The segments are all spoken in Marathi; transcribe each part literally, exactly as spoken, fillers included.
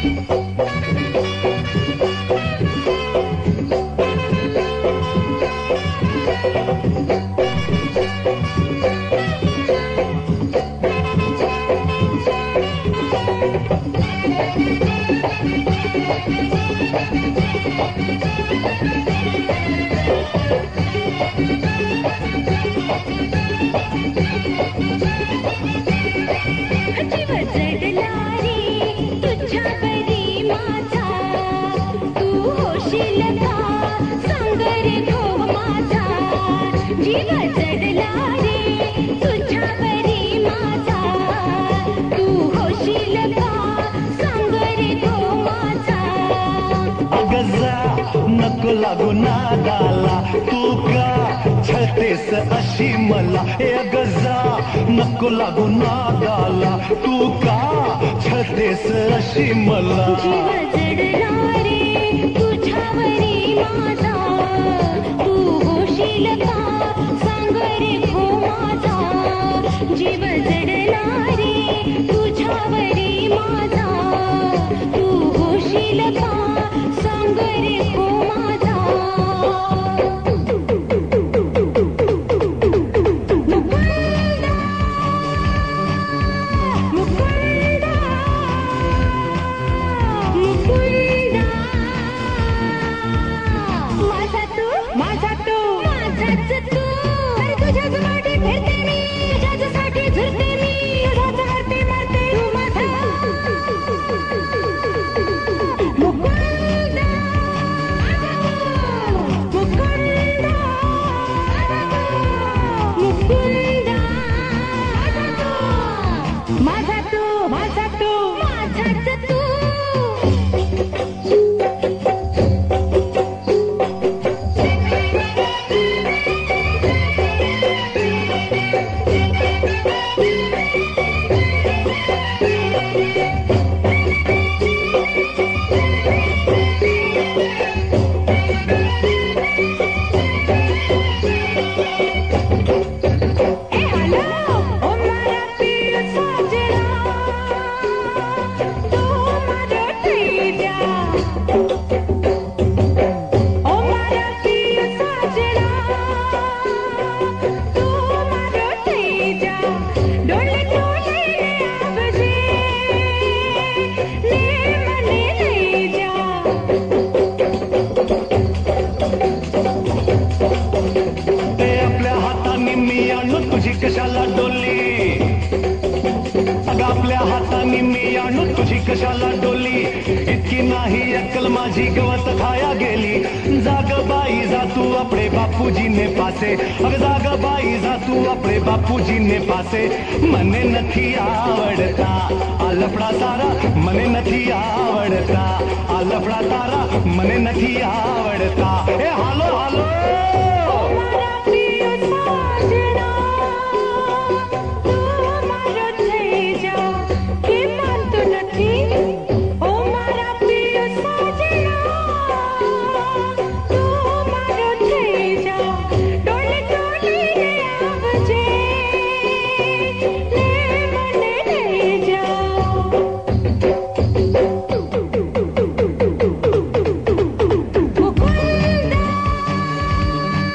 नको लागू नादाला तू का छळतेस अशी मला हे गजा नको लागू नादाला तू का छळतेस अशी मला जीव जडला रे तुझ्यावरी माझा तू होशील का सांग रे खो माझा जीव जडला रे तुझ्यावरी माझा तू होशील का सांग रे खो माझा मुकुंदा मुकुंदा माझा तू माझा तू माझाच तू अरे तुझ्याच मागे फिरते मी तुझ्याचसाठी झुरते मी तुझ्याच वरती मरते तू माझा मुकुंदा मुकुंदा मुकुंदा माझा तू माझा तू माझाच तू ए हॅलो ओ मारा पीर साजना तू माझं ठेजा ओ मारा पीर साजना तू माझं ठेजा डोले डोले आवजे ले मने ले जा ते आपल्या हाताने मी आणू तुझी कशाला डोली अगं आपल्या हाताने मी आणू तुझी कशाला डोली इतकी नाही अक्कल माझी गवत खाया गेली जाग बाई जा तू अपने बापूजी ने पासे अगं जाग बाई जा तू अपने बापूजी ने पासे मने नथी आवडता आ लफड़ा तारा मने नथी आवडता आ लफड़ा तारा मने नथी आवडता ए हालो हालो मारा प्रिय साजना तू मारो तेजा के मानतो नथी ओ मारा प्रिय साजना तू मारो तेजा डोले डोले आवजे ले मने ले जा मुकुंदा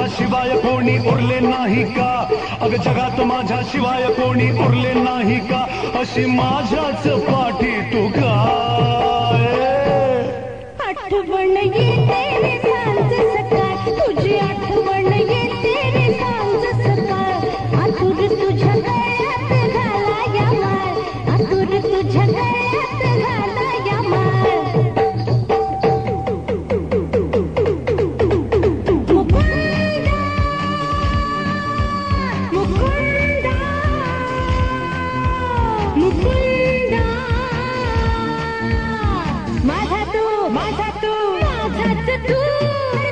माझ्या शिवाय कोणी उरले नाही का? अग जगात माझ्या शिवाय कोणी उरले नाही का? अशी माझ्याच पाठी तू काय? आठवण येते रे सांज सकाळ, तुझी आठवण येते रे सांज सकाळ. आतुर तुझ्या गळ्यात घालाया माळ, आतुर तुझ्या गळ्यात घालाया माळ. मुकुंदा मुकुंदा मुकुंदा, माझा तू माझा तू माझाच तू.